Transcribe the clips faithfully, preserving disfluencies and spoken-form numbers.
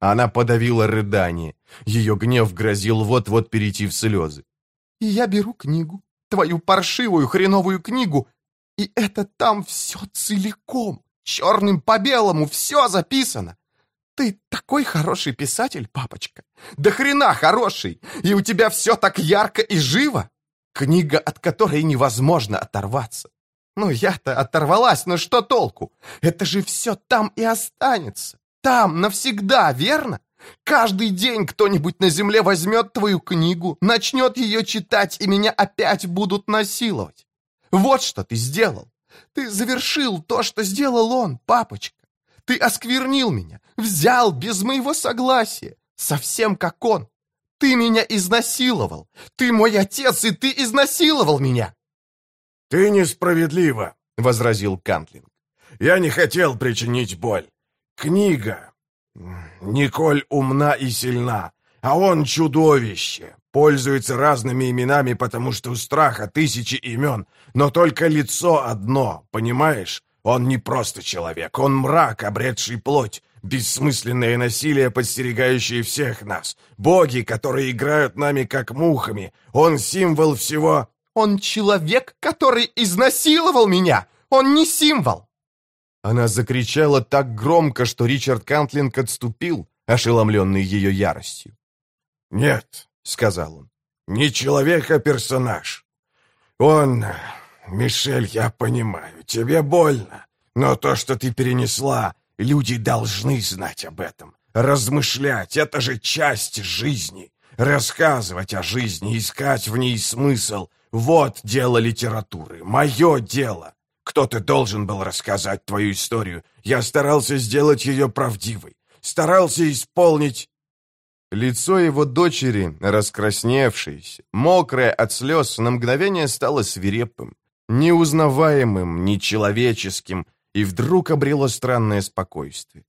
Она подавила рыдание. Ее гнев грозил вот-вот перейти в слезы. «И я беру книгу, твою паршивую хреновую книгу, и это там все целиком, черным по белому, все записано. Ты такой хороший писатель, папочка. Да хрена хороший, и у тебя все так ярко и живо. Книга, от которой невозможно оторваться. Ну, я-то оторвалась, но что толку? Это же все там и останется. Там навсегда, верно? Каждый день кто-нибудь на земле возьмет твою книгу, начнет ее читать, и меня опять будут насиловать. Вот что ты сделал. Ты завершил то, что сделал он, папочка. Ты осквернил меня, взял без моего согласия, совсем как он. Ты меня изнасиловал. Ты мой отец, и ты изнасиловал меня. «Ты несправедлива», — возразил Кантлинг. «Я не хотел причинить боль. Книга. Николь умна и сильна, а он чудовище. Пользуется разными именами, потому что у страха тысячи имен, но только лицо одно, понимаешь? Он не просто человек, он мрак, обретший плоть, бессмысленное насилие, подстерегающее всех нас, боги, которые играют нами как мухами. Он символ всего...» «Он человек, который изнасиловал меня! Он не символ!» Она закричала так громко, что Ричард Кантлинг отступил, ошеломленный ее яростью. «Нет», — сказал он, — «не человек, а персонаж. Он... Мишель, я понимаю, тебе больно, но то, что ты перенесла, люди должны знать об этом, размышлять, это же часть жизни, рассказывать о жизни, искать в ней смысл. Вот дело литературы, мое дело. Кто-то должен был рассказать твою историю. Я старался сделать ее правдивой, старался исполнить...» Лицо его дочери, раскрасневшееся, мокрое от слез, на мгновение стало свирепым, неузнаваемым, нечеловеческим, и вдруг обрело странное спокойствие.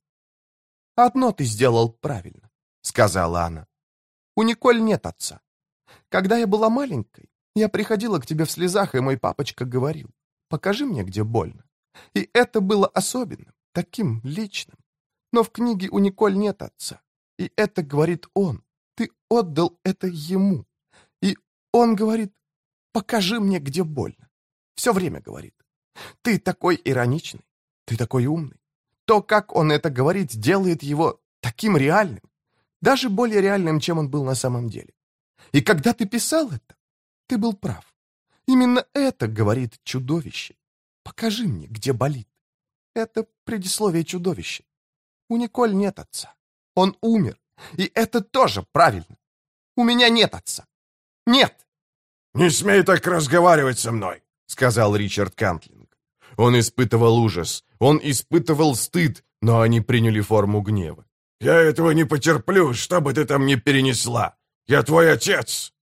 «Одно ты сделал правильно», — сказала она. «У Николь нет отца. Когда я была маленькой, я приходила к тебе в слезах, и мой папочка говорил: покажи мне, где больно. И это было особенным, таким личным. Но в книге у Николь нет отца. И это говорит он. Ты отдал это ему. И он говорит: покажи мне, где больно. Все время говорит. Ты такой ироничный, ты такой умный. То, как он это говорит, делает его таким реальным. Даже более реальным, чем он был на самом деле. И когда ты писал это, ты был прав. Именно это говорит чудовище. Покажи мне, где болит. Это предисловие чудовища. У Николь нет отца. Он умер. И это тоже правильно. У меня нет отца. Нет. «Не смей так разговаривать со мной», — сказал Ричард Кантлинг. Он испытывал ужас, он испытывал стыд, но они приняли форму гнева. «Я этого не потерплю, что бы ты там ни перенесла. Я твой отец!»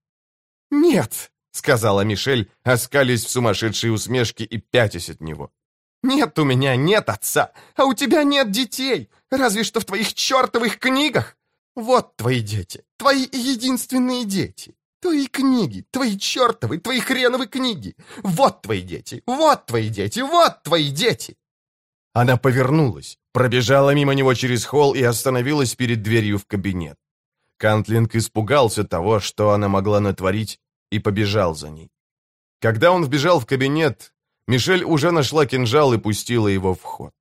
«Нет», — сказала Мишель, оскалясь в сумасшедшей усмешке и пятясь от него. «Нет у меня, нет отца, а у тебя нет детей, разве что в твоих чертовых книгах. Вот твои дети, твои единственные дети, твои книги, твои чертовы, твои хреновы книги. Вот твои дети, вот твои дети, вот твои дети!» Она повернулась, пробежала мимо него через холл и остановилась перед дверью в кабинет. Кантлинг испугался того, что она могла натворить, и побежал за ней. Когда он вбежал в кабинет, Мишель уже нашла кинжал и пустила его в ход.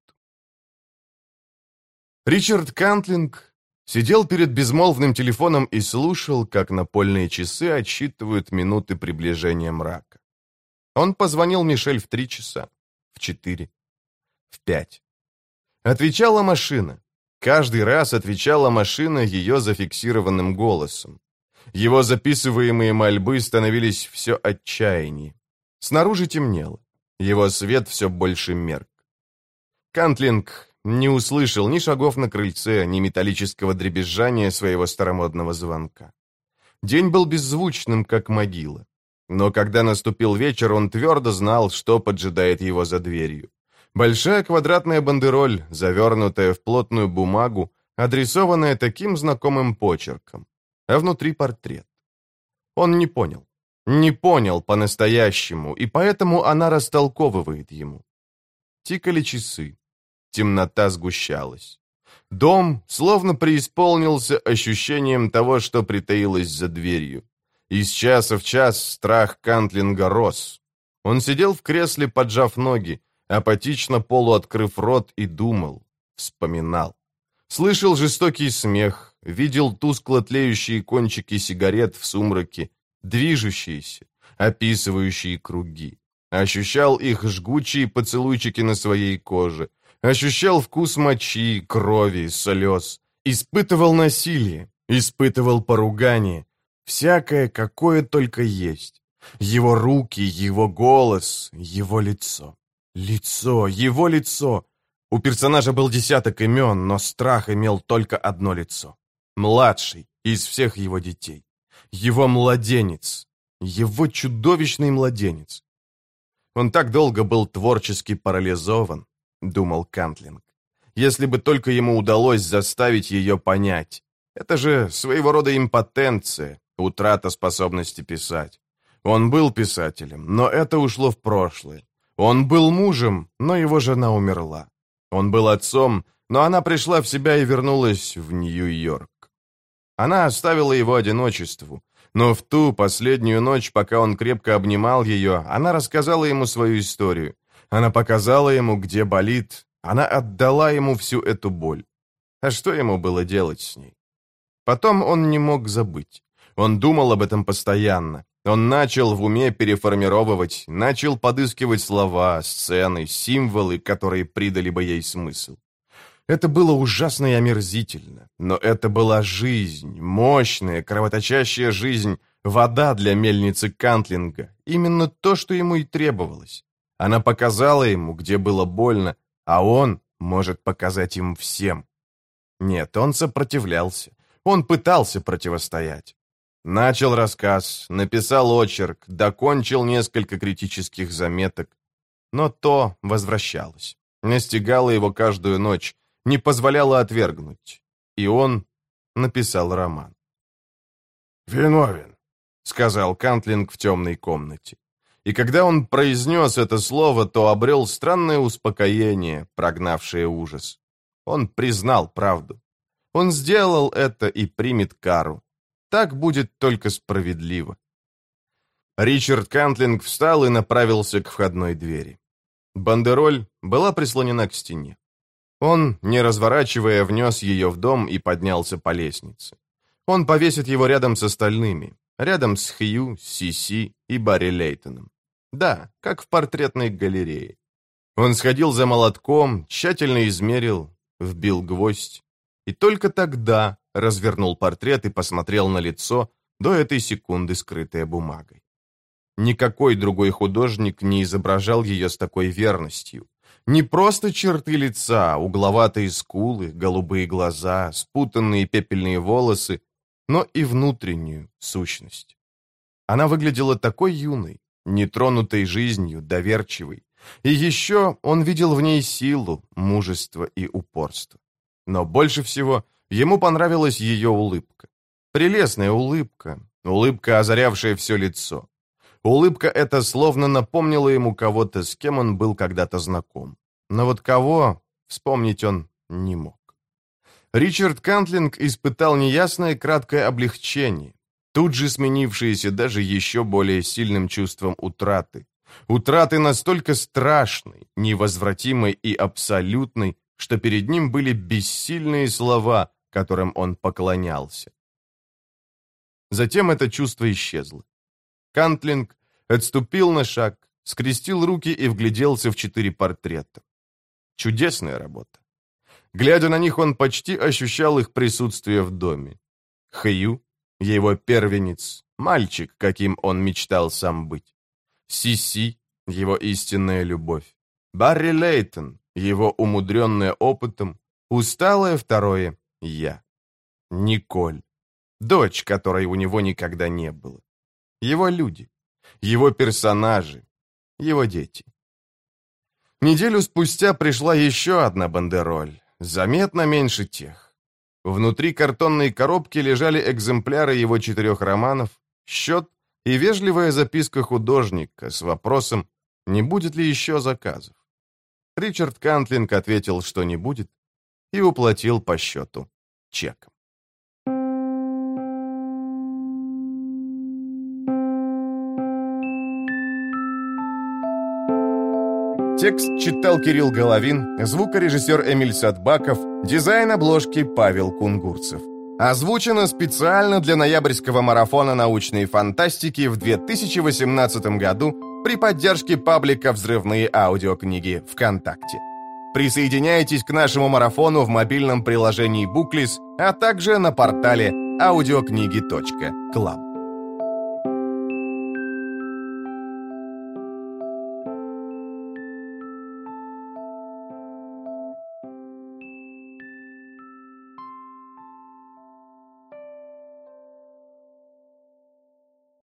Ричард Кантлинг сидел перед безмолвным телефоном и слушал, как напольные часы отсчитывают минуты приближения мрака. Он позвонил Мишель в три часа, в четыре, в пять. Отвечала машина. Каждый раз отвечала машина ее зафиксированным голосом. Его записываемые мольбы становились все отчаяннее. Снаружи темнело. Его свет все больше мерк. Кантлинг не услышал ни шагов на крыльце, ни металлического дребезжания своего старомодного звонка. День был беззвучным, как могила. Но когда наступил вечер, он твердо знал, что поджидает его за дверью. Большая квадратная бандероль, завернутая в плотную бумагу, адресованная таким знакомым почерком, а внутри портрет. Он не понял. Не понял по-настоящему, и поэтому она растолковывает ему. Тикали часы. Темнота сгущалась. Дом словно преисполнился ощущением того, что притаилось за дверью. Из часа в час страх Кантлинга рос. Он сидел в кресле, поджав ноги, апатично полуоткрыв рот, и думал, вспоминал. Слышал жестокий смех, видел тускло тлеющие кончики сигарет в сумраке, движущиеся, описывающие круги. Ощущал их жгучие поцелуйчики на своей коже, ощущал вкус мочи, крови, слез, испытывал насилие, испытывал поругание, всякое, какое только есть. Его руки, его голос, его лицо. Лицо, его лицо. У персонажа был десяток имен, но страх имел только одно лицо. Младший из всех его детей. Его младенец. Его чудовищный младенец. Он так долго был творчески парализован, думал Кантлинг. Если бы только ему удалось заставить ее понять. Это же своего рода импотенция, утрата способности писать. Он был писателем, но это ушло в прошлое. Он был мужем, но его жена умерла. Он был отцом, но она пришла в себя и вернулась в Нью-Йорк. Она оставила его одиночеству, но в ту последнюю ночь, пока он крепко обнимал ее, она рассказала ему свою историю. Она показала ему, где болит, она отдала ему всю эту боль. А что ему было делать с ней? Потом он не мог забыть. Он думал об этом постоянно. Он начал в уме переформировывать, начал подыскивать слова, сцены, символы, которые придали бы ей смысл. Это было ужасно и омерзительно, но это была жизнь, мощная, кровоточащая жизнь, вода для мельницы Кантлинга, именно то, что ему и требовалось. Она показала ему, где было больно, а он может показать им всем. Нет, он сопротивлялся, он пытался противостоять. Начал рассказ, написал очерк, докончил несколько критических заметок. Но то возвращалось, настигало его каждую ночь, не позволяло отвергнуть. И он написал роман. «Виновен», — сказал Кантлинг в темной комнате. И когда он произнес это слово, то обрел странное успокоение, прогнавшее ужас. Он признал правду. Он сделал это и примет кару. Так будет только справедливо. Ричард Кантлинг встал и направился к входной двери. Бандероль была прислонена к стене. Он, не разворачивая, внес ее в дом и поднялся по лестнице. Он повесит его рядом с остальными, рядом с Хью, Сиси и Барри Лейтоном. Да, как в портретной галерее. Он сходил за молотком, тщательно измерил, вбил гвоздь. И только тогда развернул портрет и посмотрел на лицо, до этой секунды скрытое бумагой. Никакой другой художник не изображал ее с такой верностью. Не просто черты лица, угловатые скулы, голубые глаза, спутанные пепельные волосы, но и внутреннюю сущность. Она выглядела такой юной, нетронутой жизнью, доверчивой. И еще он видел в ней силу, мужество и упорство. Но больше всего ему понравилась ее улыбка. Прелестная улыбка, улыбка, озарявшая все лицо. Улыбка эта словно напомнила ему кого-то, с кем он был когда-то знаком. Но вот кого вспомнить он не мог. Ричард Кантлинг испытал неясное краткое облегчение, тут же сменившееся даже еще более сильным чувством утраты. Утраты настолько страшной, невозвратимой и абсолютной, что перед ним были бессильные слова, которым он поклонялся. Затем это чувство исчезло. Кантлинг отступил на шаг, скрестил руки и вгляделся в четыре портрета. Чудесная работа. Глядя на них, он почти ощущал их присутствие в доме. Хью, его первенец, мальчик, каким он мечтал сам быть. Сиси, его истинная любовь. Барри Лейтон, его умудренная опытом, усталое второе «я». Николь, дочь, которой у него никогда не было. Его люди, его персонажи, его дети. Неделю спустя пришла еще одна бандероль, заметно меньше тех. Внутри картонной коробки лежали экземпляры его четырех романов, счет и вежливая записка художника с вопросом, не будет ли еще заказов. Ричард Кантлинг ответил, что не будет, и уплатил по счету чеком. Текст читал Кирилл Головин, звукорежиссер Эмиль Садбаков, дизайн обложки Павел Кунгурцев. Озвучено специально для ноябрьского марафона научной фантастики в две тысячи восемнадцатом году при поддержке паблика «Взрывные аудиокниги» ВКонтакте. Присоединяйтесь к нашему марафону в мобильном приложении Booklist, а также на портале аудиокниги точка клаб.